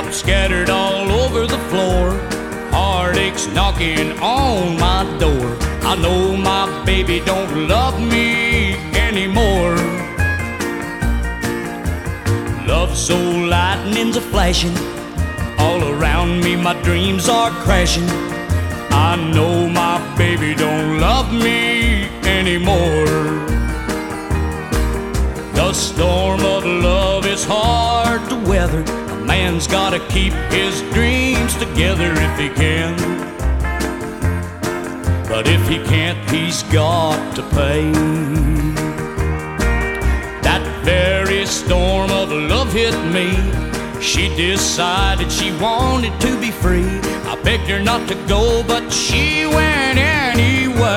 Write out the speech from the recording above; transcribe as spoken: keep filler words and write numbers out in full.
scattered all over the floor, heartaches knocking on my door. I know my baby don't love me anymore. Love so lightning's a flashing, all around me my dreams are crashing. I know my baby don't love me anymore. The storm of love is hard to weather. A man's gotta keep his dreams together if he can. But if he can't, he's got to pay. That very storm of love hit me. She decided she wanted to be free. I begged her not to go, but she went anyway.